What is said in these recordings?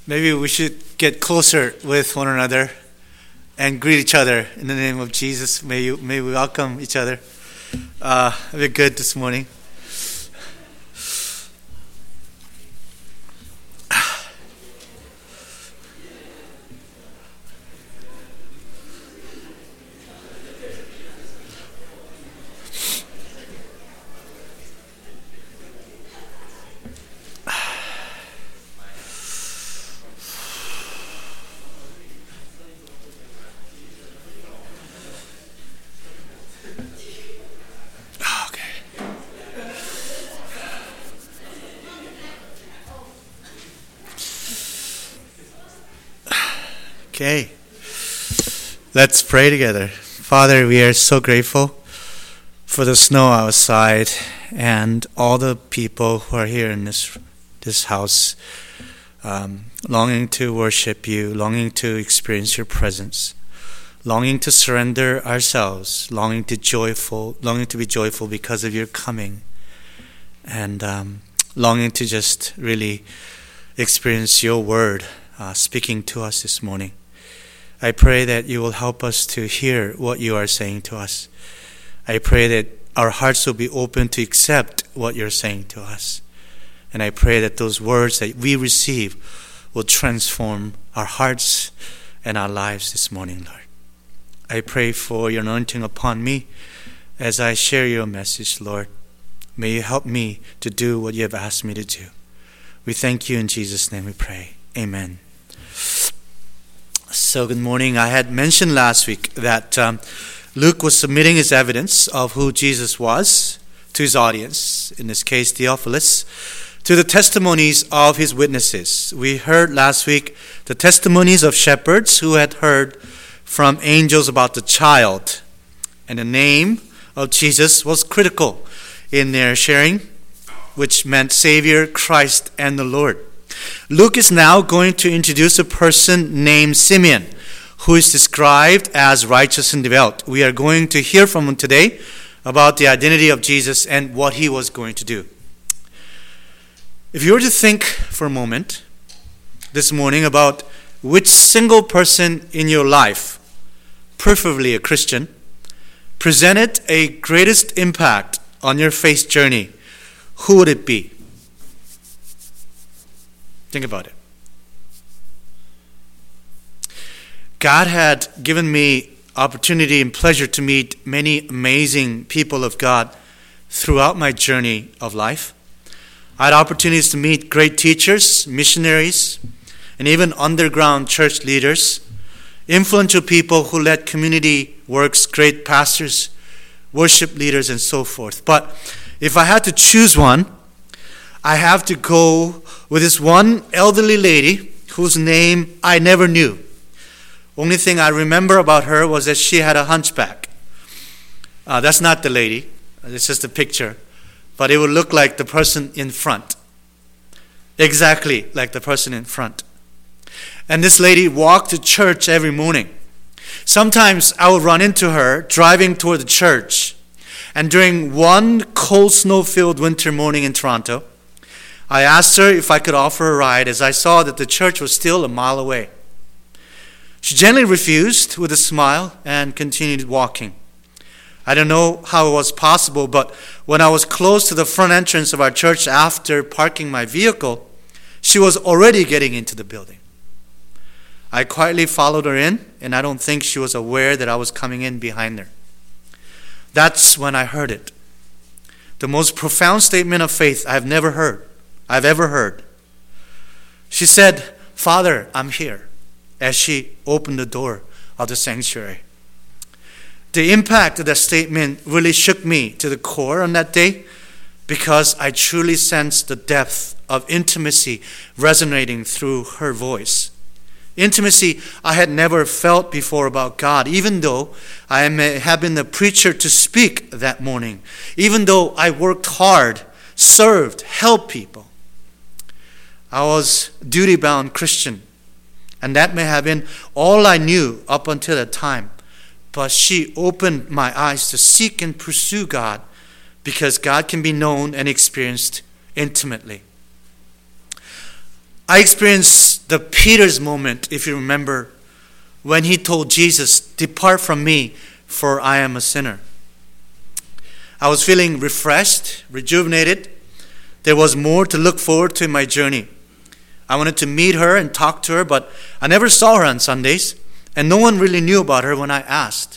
Maybe we should get closer with one another and greet each other in the name of Jesus. May we welcome each other. We're good this morning. Okay, let's pray together. Father, we are so grateful for the snow outside and all the people who are here in this house, longing to worship you, longing to experience your presence, longing to surrender ourselves, longing to be joyful because of your coming, and longing to just really experience your word speaking to us this morning. I pray that you will help us to hear what you are saying to us. I pray that our hearts will be open to accept what you're saying to us. And I pray that those words that we receive will transform our hearts and our lives this morning, Lord. I pray for your anointing upon me as I share your message, Lord. May you help me to do what you have asked me to do. We thank you in Jesus' name we pray. Amen. So good morning. I had mentioned last week that Luke was submitting his evidence of who Jesus was to his audience, in this case Theophilus, to the testimonies of his witnesses. We heard last week the testimonies of shepherds who had heard from angels about the child, and the name of Jesus was critical in their sharing, which meant Savior, Christ, and the Lord. Luke is now going to introduce a person named Simeon, who is described as righteous and devout. We are going to hear from him today about the identity of Jesus and what he was going to do. If you were to think for a moment this morning about which single person in your life, preferably a Christian, presented a greatest impact on your faith journey, who would it be? Think about it. God had given me opportunity and pleasure to meet many amazing people of God throughout my journey of life. I had opportunities to meet great teachers, missionaries, and even underground church leaders, influential people who led community works, great pastors, worship leaders, and so forth. But if I had to choose one, I have to go with this one elderly lady whose name I never knew. Only thing I remember about her was that she had a hunchback. That's not the lady. It's just a picture. But it would look like the person in front. Exactly like the person in front. And this lady walked to church every morning. Sometimes I would run into her driving toward the church. And during one cold snow-filled winter morning in Toronto, I asked her if I could offer a ride as I saw that the church was still a mile away. She gently refused with a smile and continued walking. I don't know how it was possible, but when I was close to the front entrance of our church after parking my vehicle, she was already getting into the building. I quietly followed her in, and I don't think she was aware that I was coming in behind her. That's when I heard it. The most profound statement of faith I've ever heard. She said, "Father, I'm here," as she opened the door of the sanctuary. The impact of that statement really shook me to the core on that day because I truly sensed the depth of intimacy resonating through her voice. Intimacy I had never felt before about God, even though I may have been the preacher to speak that morning, even though I worked hard, served, helped people. I was a duty-bound Christian, and that may have been all I knew up until that time. But she opened my eyes to seek and pursue God because God can be known and experienced intimately. I experienced the Peter's moment, if you remember, when he told Jesus, "Depart from me, for I am a sinner." I was feeling refreshed, rejuvenated. There was more to look forward to in my journey. I wanted to meet her and talk to her, but I never saw her on Sundays, and no one really knew about her when I asked.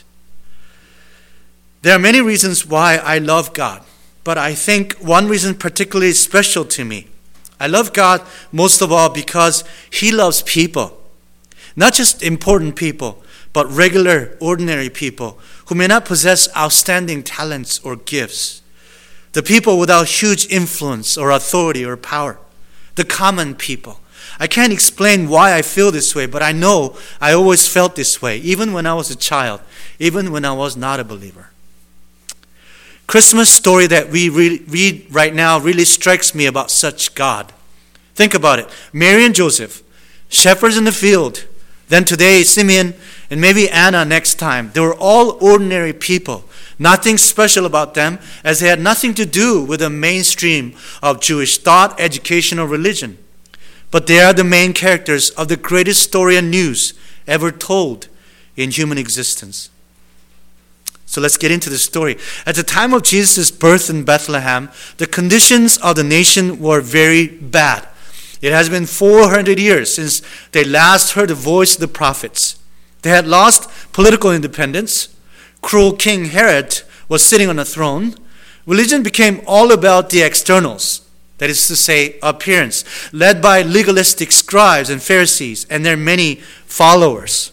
There are many reasons why I love God, but I think one reason particularly special to me. I love God most of all because He loves people. Not just important people, but regular, ordinary people who may not possess outstanding talents or gifts. The people without huge influence or authority or power. The common people. I can't explain why I feel this way, but I know I always felt this way, even when I was a child, even when I was not a believer. Christmas story that we read right now really strikes me about such God. Think about it. Mary and Joseph, shepherds in the field. Then today, Simeon and maybe Anna next time. They were all ordinary people. Nothing special about them, as they had nothing to do with the mainstream of Jewish thought, education, or religion. But they are the main characters of the greatest story and news ever told in human existence. So let's get into the story. At the time of Jesus' birth in Bethlehem, the conditions of the nation were very bad. It has been 400 years since they last heard the voice of the prophets. They had lost political independence. Cruel King Herod was sitting on a throne. Religion became all about the externals, that is to say, appearance, led by legalistic scribes and Pharisees and their many followers.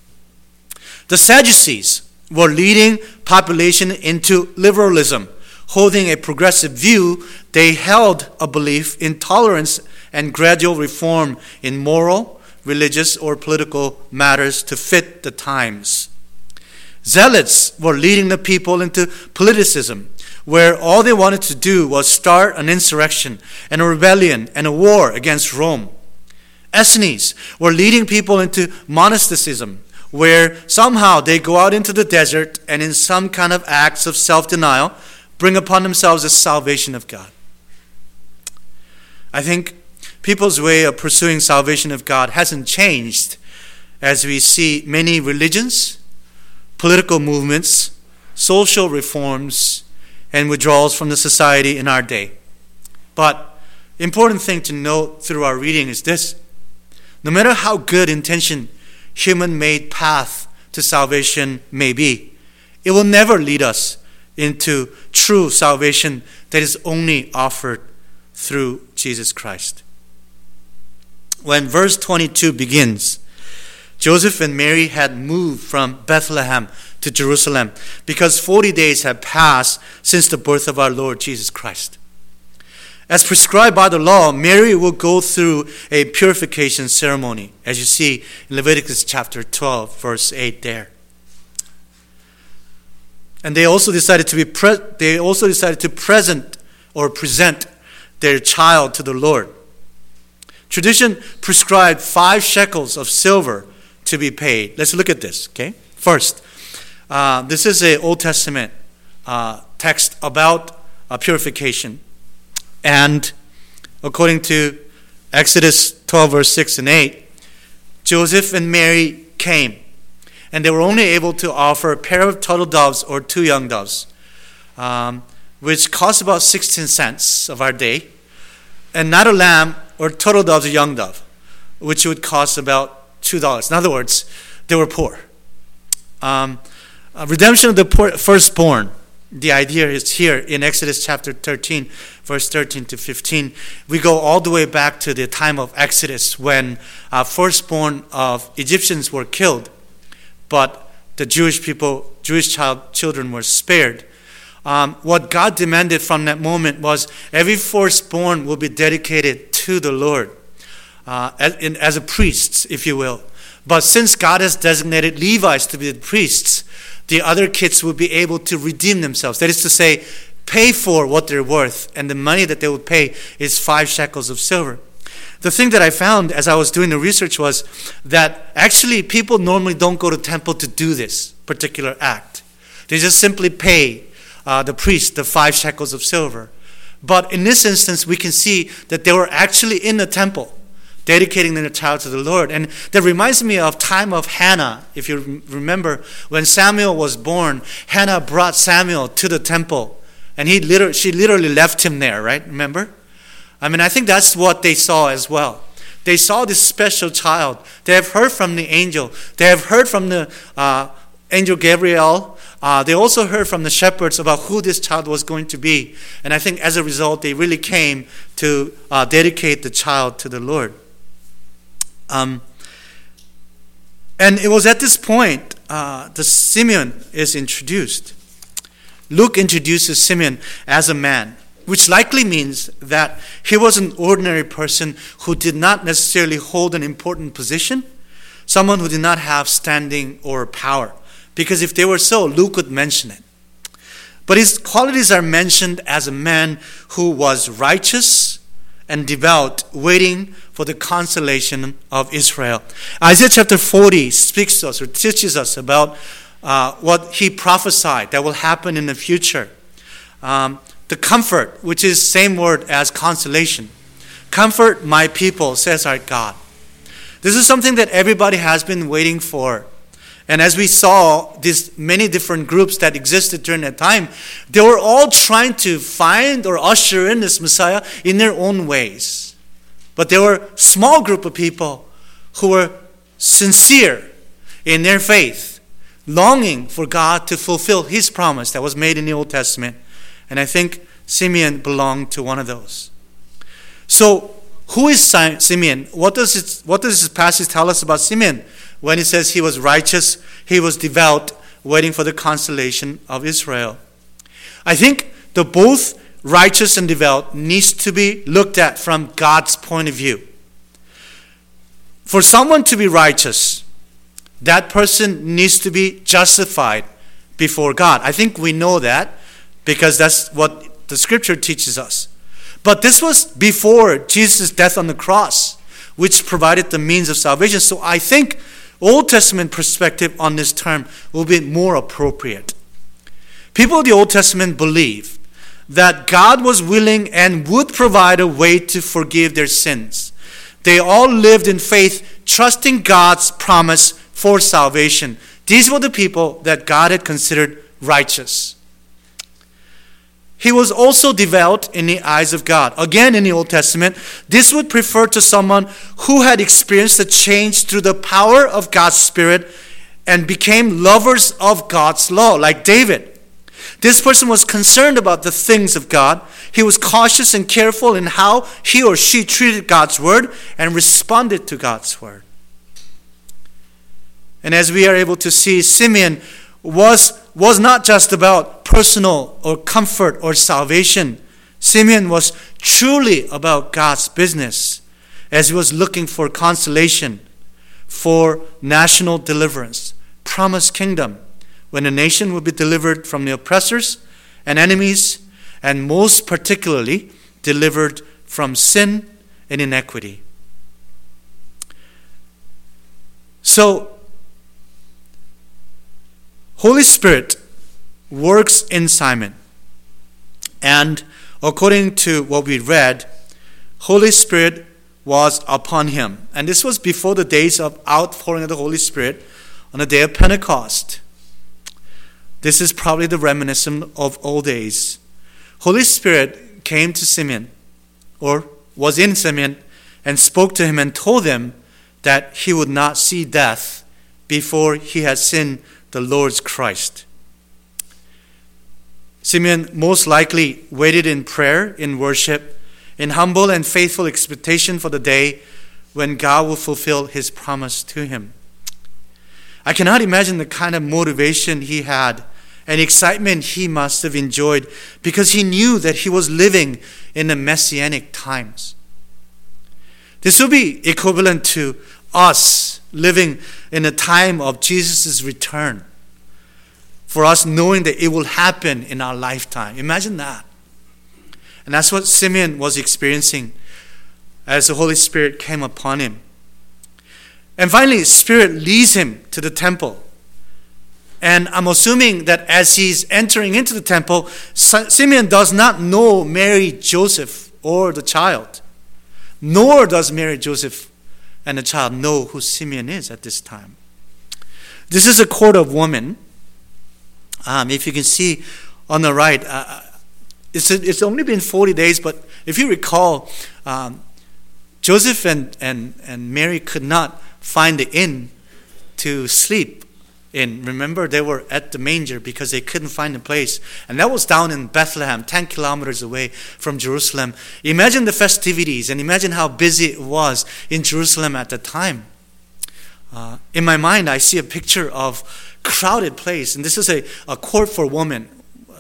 The Sadducees were leading population into liberalism. Holding a progressive view, they held a belief in tolerance and gradual reform in moral, religious, or political matters to fit the times. Zealots were leading the people into politicism, where all they wanted to do was start an insurrection and a rebellion and a war against Rome. Essenes were leading people into monasticism, where somehow they go out into the desert and in some kind of acts of self-denial bring upon themselves the salvation of God. I think people's way of pursuing salvation of God hasn't changed as we see many religions, political movements, social reforms, and withdrawals from the society in our day. But important thing to note through our reading is this. No matter how good intention human-made path to salvation may be, it will never lead us into true salvation that is only offered through Jesus Christ. When verse 22 begins, Joseph and Mary had moved from Bethlehem to Jerusalem because 40 days had passed since the birth of our Lord Jesus Christ. As prescribed by the law, Mary will go through a purification ceremony, as you see in Leviticus chapter 12, verse 8 there. And they also decided to present their child to the Lord. Tradition prescribed 5 shekels of silver to be paid. Let's look at this, okay? First, this is an Old Testament text about purification. And according to Exodus 12, verse 6 and 8, Joseph and Mary came, and they were only able to offer a pair of turtle doves or 2 young doves, which cost about 16 cents of our day, and not a lamb or turtle doves or young dove, which would cost about $2. In other words, they were poor. Redemption of the firstborn. The idea is here in Exodus chapter 13, verse 13 to 15. We go all the way back to the time of Exodus when firstborn of Egyptians were killed, but the Jewish children were spared. What God demanded from that moment was every firstborn will be dedicated to the Lord as a priest, if you will. But since God has designated Levites to be the priests, the other kids will be able to redeem themselves. That is to say, pay for what they're worth. And the money that they would pay is 5 shekels of silver. The thing that I found as I was doing the research was that actually people normally don't go to temple to do this particular act. They just simply pay the priest the 5 shekels of silver. But in this instance, we can see that they were actually in the temple. dedicating their child to the Lord. And that reminds me of time of Hannah. If you remember, when Samuel was born, Hannah brought Samuel to the temple. And she literally left him there, right? Remember? I think that's what they saw as well. They saw this special child. They have heard from the angel. They have heard from the angel Gabriel. They also heard from the shepherds about who this child was going to be. And I think as a result, they really came to dedicate the child to the Lord. And it was at this point the Simeon is introduced. Luke introduces Simeon as a man, which likely means that he was an ordinary person who did not necessarily hold an important position, someone who did not have standing or power. Because if they were so, Luke would mention it. But his qualities are mentioned as a man who was righteous and devout, waiting for the consolation of Israel. Isaiah chapter 40 speaks to us or teaches us about what he prophesied that will happen in the future. The comfort, which is same word as consolation. Comfort my people, says our God. This is something that everybody has been waiting for. And as we saw, these many different groups that existed during that time, they were all trying to find or usher in this Messiah in their own ways. But there were a small group of people who were sincere in their faith, longing for God to fulfill his promise that was made in the Old Testament. And I think Simeon belonged to one of those. So, who is Simeon? What does this passage tell us about Simeon? When it says he was righteous, he was devout, waiting for the consolation of Israel. I think the both righteous and devout needs to be looked at from God's point of view. For someone to be righteous, that person needs to be justified before God. I think we know that because that's what the scripture teaches us. But this was before Jesus' death on the cross, which provided the means of salvation. So I think Old Testament perspective on this term will be more appropriate. People of the Old Testament believe that God was willing and would provide a way to forgive their sins. They all lived in faith, trusting God's promise for salvation. These were the people that God had considered righteous. He was also devout in the eyes of God. Again, in the Old Testament, this would refer to someone who had experienced a change through the power of God's Spirit and became lovers of God's law, like David. This person was concerned about the things of God. He was cautious and careful in how he or she treated God's word and responded to God's word. And as we are able to see, Simeon was not just about personal or comfort or salvation. Simeon was truly about God's business as he was looking for consolation, for national deliverance, promised kingdom, when a nation would be delivered from the oppressors and enemies, and most particularly delivered from sin and inequity. So, Holy Spirit works in Simon. And according to what we read, Holy Spirit was upon him. And this was before the days of outpouring of the Holy Spirit on the day of Pentecost. This is probably the reminiscent of old days. Holy Spirit came to Simeon, or was in Simeon, and spoke to him and told him that he would not see death before he had seen the Lord's Christ. Simeon most likely waited in prayer, in worship, in humble and faithful expectation for the day when God will fulfill his promise to him. I cannot imagine the kind of motivation he had and excitement he must have enjoyed because he knew that he was living in the messianic times. This will be equivalent to us living in a time of Jesus' return. For us knowing that it will happen in our lifetime. Imagine that. And that's what Simeon was experiencing as the Holy Spirit came upon him. And finally, the Spirit leads him to the temple. And I'm assuming that as he's entering into the temple, Simeon does not know Mary, Joseph, or the child. Nor does Mary, Joseph and the child know who Simeon is at this time. This is a court of women. If you can see on the right, it's only been 40 days, but if you recall, Joseph and Mary could not find the inn to sleep in. Remember, they were at the manger because they couldn't find a place. And that was down in Bethlehem, 10 kilometers away from Jerusalem. Imagine the festivities and imagine how busy it was in Jerusalem at the time. In my mind, I see a picture of crowded place. And this is a court for women.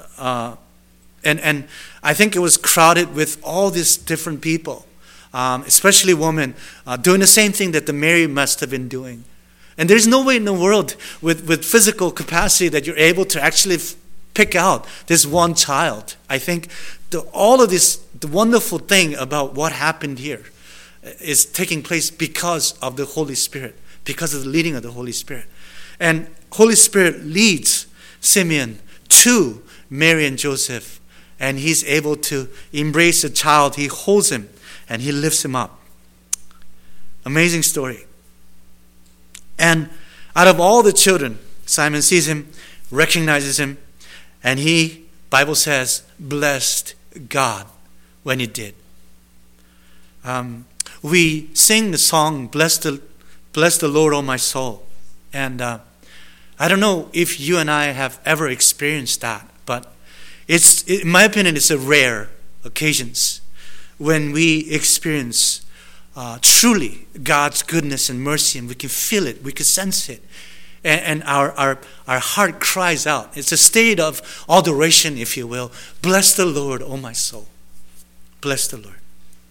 And I think it was crowded with all these different people, especially women, doing the same thing that the Mary must have been doing. And there's no way in the world with physical capacity that you're able to actually pick out this one child. I think all of this, the wonderful thing about what happened here is taking place because of the Holy Spirit, because of the leading of the Holy Spirit. And Holy Spirit leads Simeon to Mary and Joseph, and he's able to embrace the child. He holds him and he lifts him up. Amazing story. And out of all the children, Simon sees him, recognizes him, and he, Bible says, blessed God when he did. We sing the song, Bless the Lord, O my soul. And I don't know if you and I have ever experienced that, but in my opinion, it's a rare occasions when we experience truly God's goodness and mercy, and we can feel it, we can sense it, and our heart cries out. It's a state of adoration, if you will. Bless the Lord, O my soul. Bless the Lord.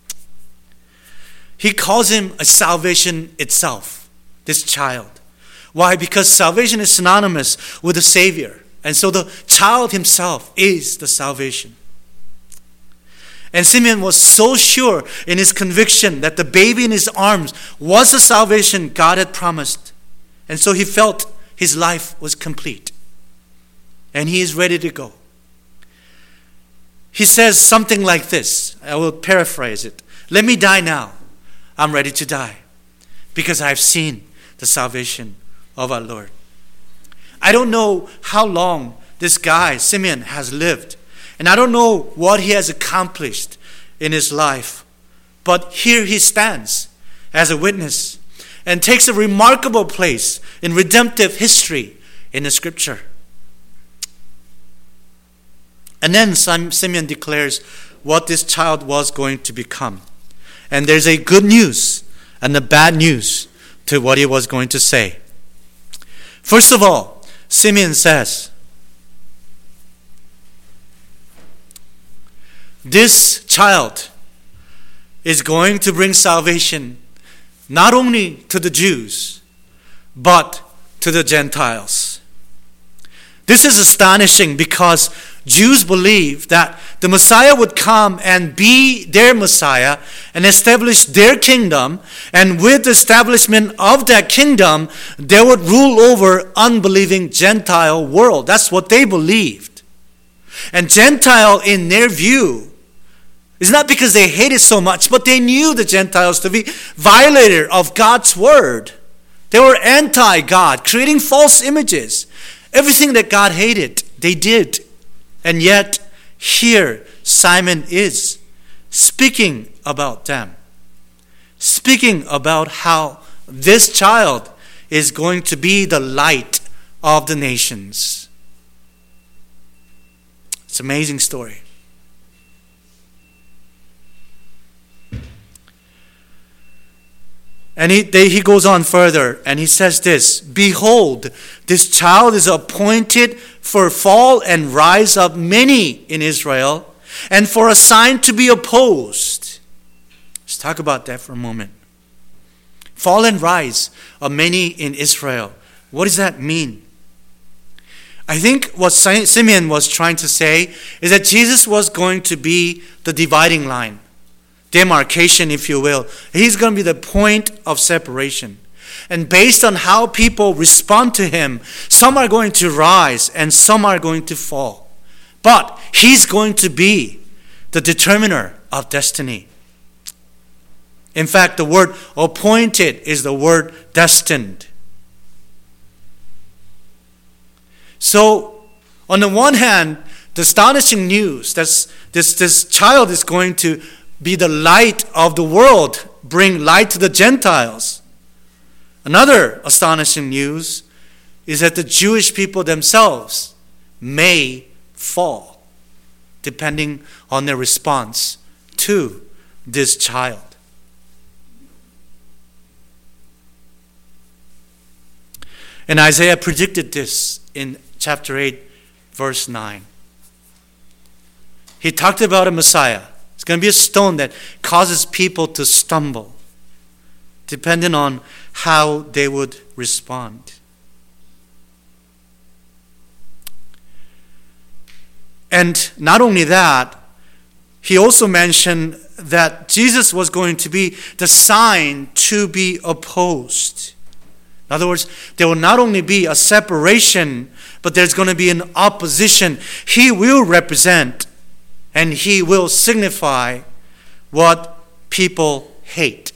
He calls him a salvation itself, this child. Why? Because salvation is synonymous with the Savior. And so the child himself is the salvation. And Simeon was so sure in his conviction that the baby in his arms was the salvation God had promised. And so he felt his life was complete. And he is ready to go. He says something like this. I will paraphrase it. Let me die now. I'm ready to die because I've seen the salvation of our Lord. I don't know how long this guy, Simeon, has lived. And I don't know what he has accomplished in his life. But here he stands as a witness and takes a remarkable place in redemptive history in the scripture. And then Simeon declares what this child was going to become. And there's a good news and a bad news to what he was going to say. First of all, Simeon says, this child is going to bring salvation not only to the Jews, but to the Gentiles. This is astonishing because Jews believe that the Messiah would come and be their Messiah and establish their kingdom, and with the establishment of that kingdom, they would rule over unbelieving Gentile world. That's what they believed. And Gentile, in their view, is not because they hated so much, but they knew the Gentiles to be violator of God's word. They were anti-God, creating false images. Everything that God hated, they did. And yet, here Simon is speaking about them. Speaking about how this child is going to be the light of the nations. It's an amazing story. And he goes on further and he says this, behold, this child is appointed for fall and rise of many in Israel, and for a sign to be opposed. Let's talk about that for a moment. Fall and rise of many in Israel. What does that mean? I think what Simeon was trying to say is that Jesus was going to be the dividing line. Demarcation, if you will. He's going to be the point of separation. And based on how people respond to him, some are going to rise and some are going to fall. But he's going to be the determiner of destiny. In fact, the word appointed is the word destined. So, on the one hand, the astonishing news that this child is going to be the light of the world, bring light to the Gentiles. Another astonishing news is that the Jewish people themselves may fall, depending on their response to this child. And Isaiah predicted this in chapter 8, verse 9. He talked about a Messiah. It's going to be a stone that causes people to stumble, depending on how they would respond. And not only that, he also mentioned that Jesus was going to be the sign to be opposed. In other words, there will not only be a separation, but there's going to be an opposition. He will represent and he will signify what people hate.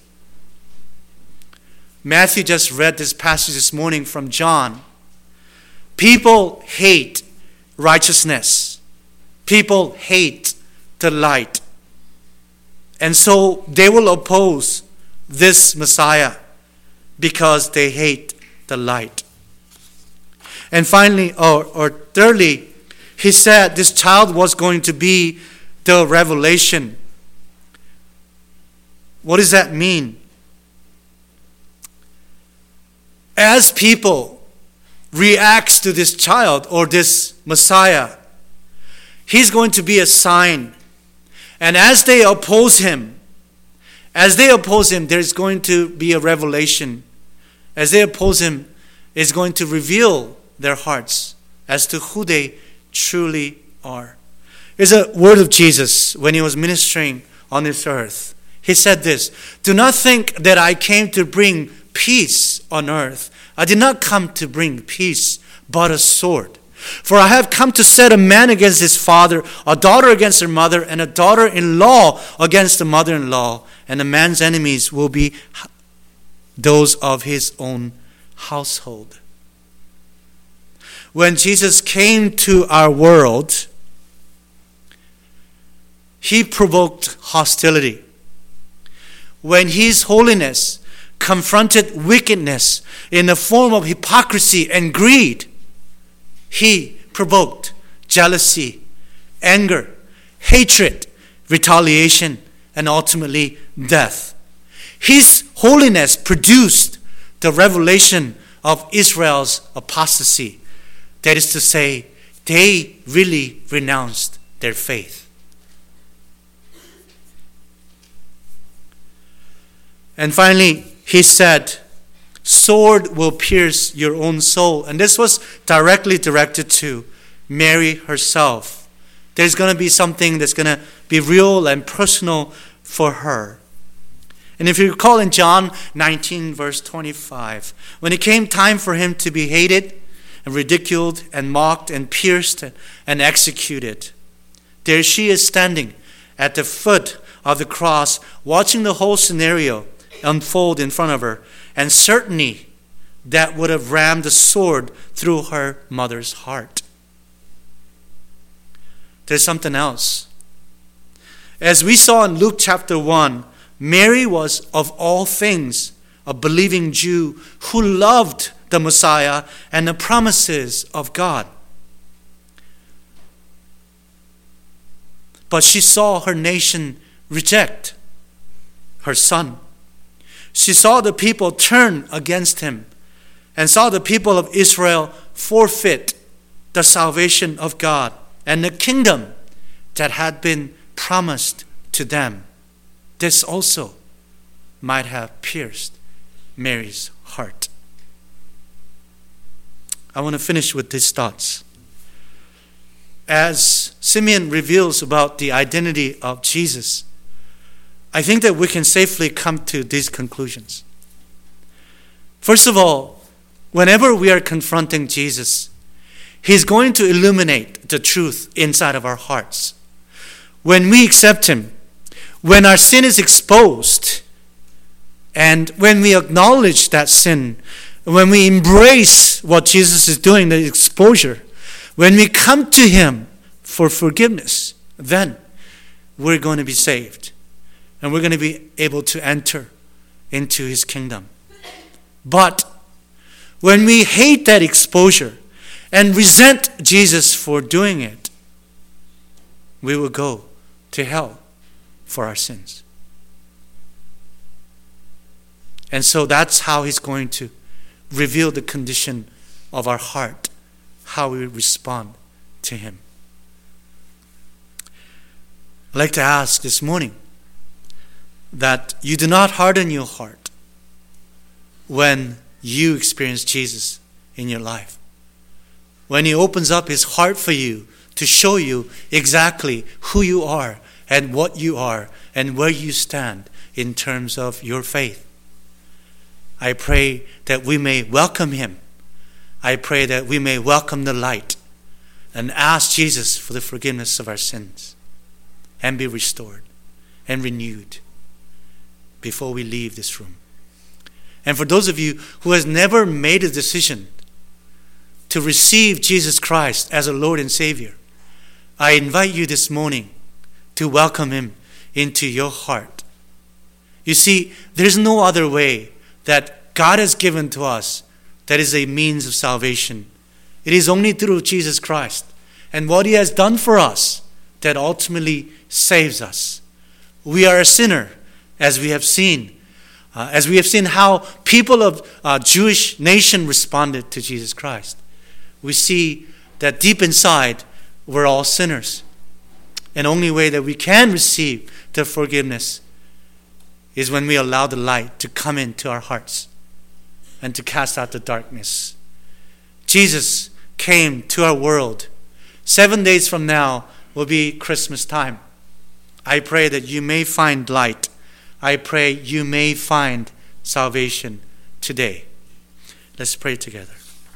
Matthew just read this passage this morning from John. People hate righteousness. People hate the light. And so they will oppose this Messiah because they hate the light. And finally, or thirdly, he said this child was going to be the revelation. What does that mean? As people reacts to this child or this Messiah, he's going to be a sign. And as they oppose him, there's going to be a revelation. As they oppose him, it's going to reveal their hearts as to who they truly are. There's a word of Jesus when he was ministering on this earth. He said this, "Do not think that I came to bring peace on earth. I did not come to bring peace, but a sword. For I have come to set a man against his father, a daughter against her mother, and a daughter-in-law against the mother-in-law. And the man's enemies will be those of his own household." When Jesus came to our world, he provoked hostility. When his holiness confronted wickedness in the form of hypocrisy and greed, he provoked jealousy, anger, hatred, retaliation, and ultimately death. His holiness produced the revelation of Israel's apostasy. That is to say, they really renounced their faith. And finally, he said, "Sword will pierce your own soul." And this was directly directed to Mary herself. There's going to be something that's going to be real and personal for her. And if you recall in John 19, verse 25, when it came time for him to be hated and ridiculed and mocked and pierced and executed, there she is standing at the foot of the cross, watching the whole scenario unfold in front of her. And certainly that would have rammed a sword through her mother's heart. There's something else. As we saw in Luke chapter 1, Mary was of all things a believing Jew who loved the Messiah and the promises of God. But she saw her nation reject her son. She saw the people turn against him and saw the people of Israel forfeit the salvation of God and the kingdom that had been promised to them. This also might have pierced Mary's heart. I want to finish with these thoughts. As Simeon reveals about the identity of Jesus, I think that we can safely come to these conclusions. First of all, whenever we are confronting Jesus, he's going to illuminate the truth inside of our hearts. When we accept him, when our sin is exposed, And when we acknowledge that sin, when we embrace what Jesus is doing, the exposure, when we come to Him for forgiveness, then we're going to be saved. And we're going to be able to enter into His kingdom. But when we hate that exposure and resent Jesus for doing it, we will go to hell for our sins. And so that's how He's going to reveal the condition of our heart, how we respond to Him. I'd like to ask this morning that you do not harden your heart when you experience Jesus in your life. When He opens up His heart for you to show you exactly who you are and what you are and where you stand in terms of your faith. I pray that we may welcome Him. I pray that we may welcome the light and ask Jesus for the forgiveness of our sins and be restored and renewed before we leave this room. And for those of you who has never made a decision to receive Jesus Christ as a Lord and Savior, I invite you this morning to welcome Him into your heart. You see, there's no other way that God has given to us that is a means of salvation. It is only through Jesus Christ and what He has done for us that ultimately saves us. We are a sinner, as we have seen. As we have seen how people of Jewish nation responded to Jesus Christ. We see that deep inside, we're all sinners. And the only way that we can receive the forgiveness is when we allow the light to come into our hearts and to cast out the darkness. Jesus came to our world. 7 days from now will be Christmas time. I pray that you may find light. I pray you may find salvation today. Let's pray together.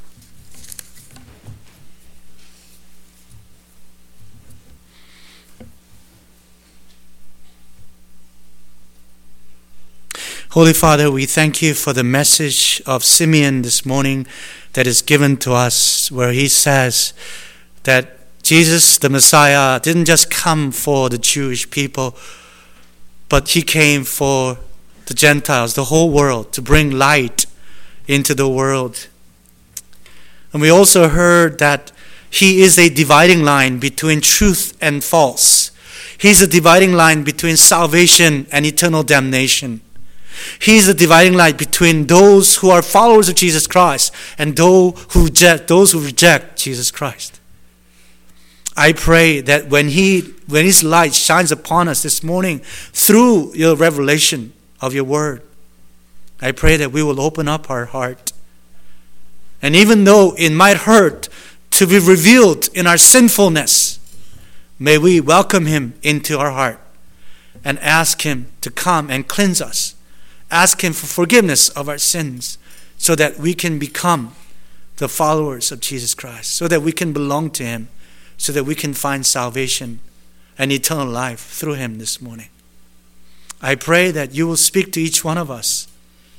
Holy Father, we thank you for the message of Simeon this morning that is given to us, where he says that Jesus, the Messiah, didn't just come for the Jewish people, but He came for the Gentiles, the whole world, to bring light into the world. And we also heard that He is a dividing line between truth and false. He's a dividing line between salvation and eternal damnation. He's a dividing line between those who are followers of Jesus Christ and those who reject Jesus Christ. I pray that when His light shines upon us this morning through your revelation of your word, I pray that we will open up our heart. And even though it might hurt to be revealed in our sinfulness, may we welcome Him into our heart and ask Him to come and cleanse us. Ask Him for forgiveness of our sins so that we can become the followers of Jesus Christ, so that we can belong to Him, so that we can find salvation and eternal life through Him this morning. I pray that you will speak to each one of us.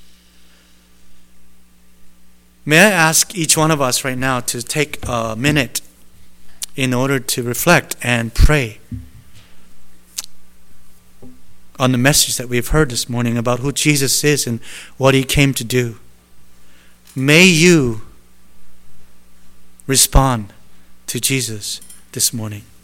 May I ask each one of us right now to take a minute in order to reflect and pray on the message that we've heard this morning about who Jesus is and what He came to do. May you respond to Jesus this morning.